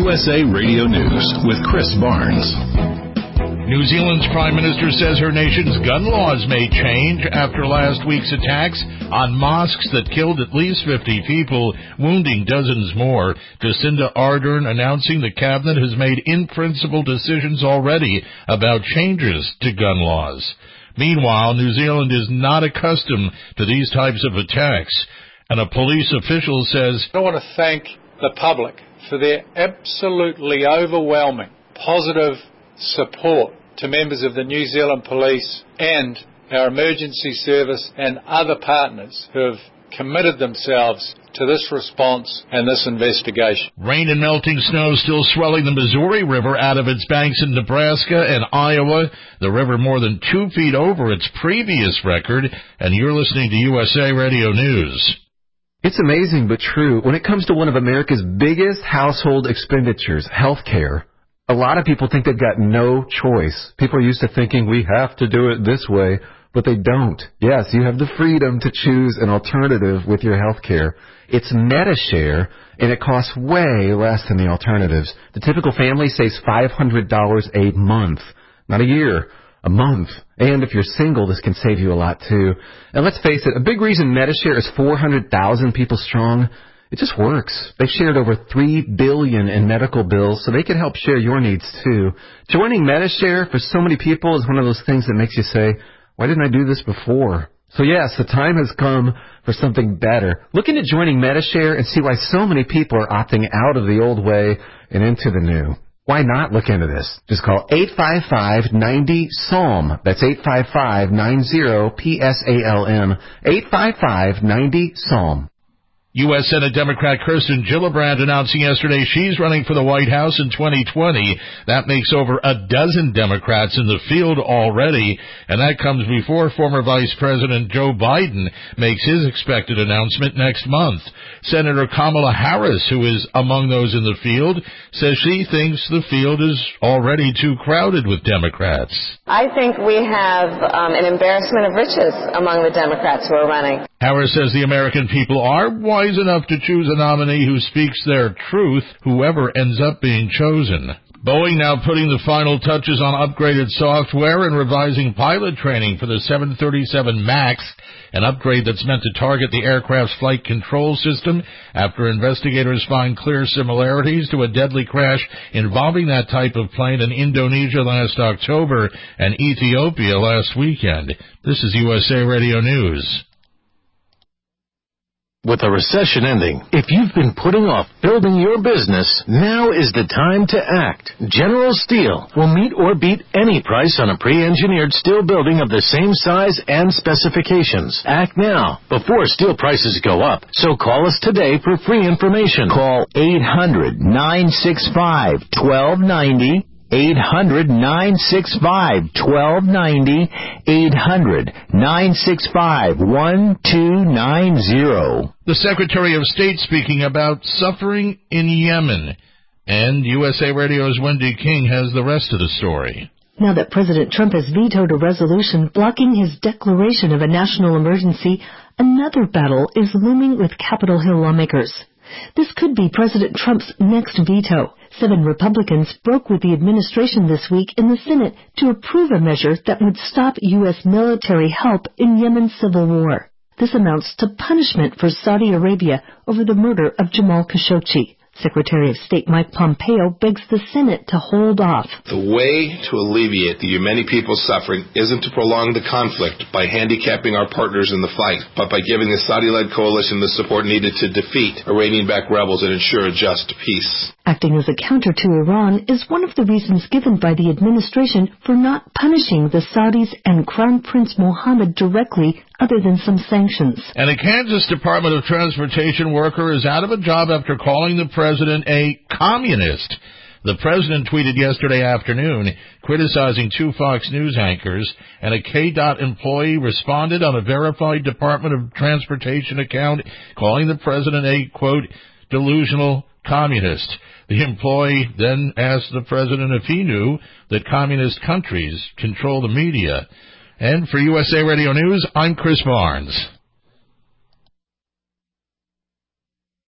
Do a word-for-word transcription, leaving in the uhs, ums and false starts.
U S A Radio News with Chris Barnes. New Zealand's Prime Minister says her nation's gun laws may change after last week's attacks on mosques that killed at least fifty people, wounding dozens more. Jacinda Ardern announcing the cabinet has made in-principle decisions already about changes to gun laws. Meanwhile, New Zealand is not accustomed to these types of attacks, and a police official says, I want to thank the public for their absolutely overwhelming positive support to members of the New Zealand Police and our emergency service and other partners who have committed themselves to this response and this investigation. Rain and melting snow still swelling the Missouri River out of its banks in Nebraska and Iowa. The river more than two feet over its previous record. And you're listening to U S A Radio News. It's amazing but true. When it comes to one of America's biggest household expenditures, health care, a lot of people think they've got no choice. People are used to thinking we have to do it this way, but they don't. Yes, you have the freedom to choose an alternative with your health care. It's Medi-Share, and it costs way less than the alternatives. The typical family saves five hundred dollars a month, not a year, a month. And if you're single, this can save you a lot too. And let's face it, a big reason Medi-Share is four hundred thousand people strong. It just works. They've shared over three billion dollars in medical bills, so they can help share your needs too. Joining Medi-Share for so many people is one of those things that makes you say, why didn't I do this before? So yes, the time has come for something better. Look into joining Medi-Share and see why so many people are opting out of the old way and into the new. Why not look into this? Just call eight five five, nine zero, S A L M. That's eight five five, nine zero, P S A L M. eight five five, nine zero, S A L M. U S Senate Democrat Kirsten Gillibrand announcing yesterday she's running for the White House in twenty twenty. That makes over a dozen Democrats in the field already, and that comes before former Vice President Joe Biden makes his expected announcement next month. Senator Kamala Harris, who is among those in the field, says she thinks the field is already too crowded with Democrats. I think we have um, an embarrassment of riches among the Democrats who are running. Harris says the American people are wise enough to choose a nominee who speaks their truth, whoever ends up being chosen. Boeing now putting the final touches on upgraded software and revising pilot training for the seven thirty-seven MAX, an upgrade that's meant to target the aircraft's flight control system after investigators find clear similarities to a deadly crash involving that type of plane in Indonesia last October and Ethiopia last weekend. This is U S A Radio News. With a recession ending, if you've been putting off building your business, now is the time to act. General Steel will meet or beat any price on a pre-engineered steel building of the same size and specifications. Act now, before steel prices go up. So call us today for free information. Call eight hundred, nine six five, one two nine zero. eight hundred, nine six five, one two nine zero. eight hundred, nine six five, one two nine zero. The Secretary of State speaking about suffering in Yemen. And U S A Radio's Wendy King has the rest of the story. Now that President Trump has vetoed a resolution blocking his declaration of a national emergency, another battle is looming with Capitol Hill lawmakers. This could be President Trump's next veto. Seven Republicans broke with the administration this week in the Senate to approve a measure that would stop U S military help in Yemen's civil war. This amounts to punishment for Saudi Arabia over the murder of Jamal Khashoggi. Secretary of State Mike Pompeo begs the Senate to hold off. The way to alleviate the Yemeni people's suffering isn't to prolong the conflict by handicapping our partners in the fight, but by giving the Saudi-led coalition the support needed to defeat Iranian-backed rebels and ensure a just peace. Acting as a counter to Iran is one of the reasons given by the administration for not punishing the Saudis and Crown Prince Mohammed directly other than some sanctions. And a Kansas Department of Transportation worker is out of a job after calling the president a communist. The president tweeted yesterday afternoon criticizing two Fox News anchors, and a K D O T employee responded on a verified Department of Transportation account calling the president a, quote, delusional communist. The employee then asked the president if he knew that communist countries control the media. And for U S A Radio News, I'm Chris Barnes.